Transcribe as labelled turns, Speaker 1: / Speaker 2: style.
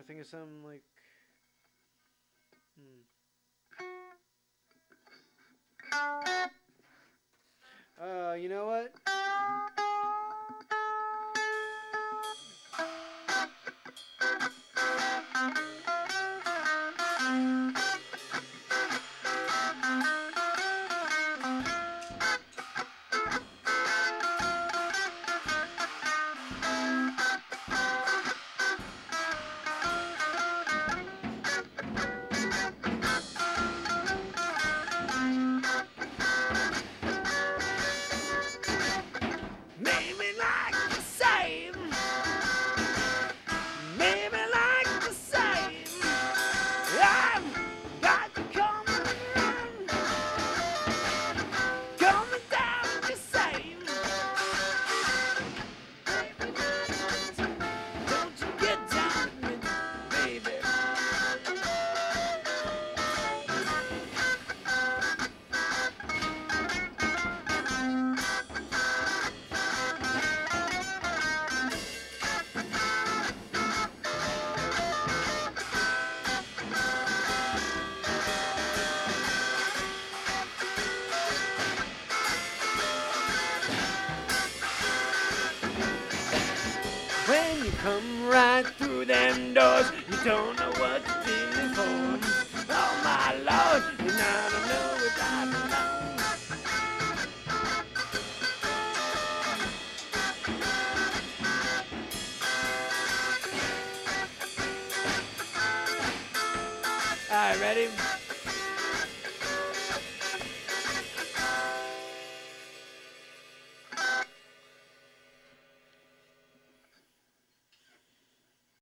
Speaker 1: think of something like. You know what?
Speaker 2: Maybe like the same. Maybe like the same. I've got to come around, coming down the same. Don't you get down with me, baby. When you come right through them doors, you don't know what you're feeling for. Oh my Lord, and I don't know what I belong. All right, ready?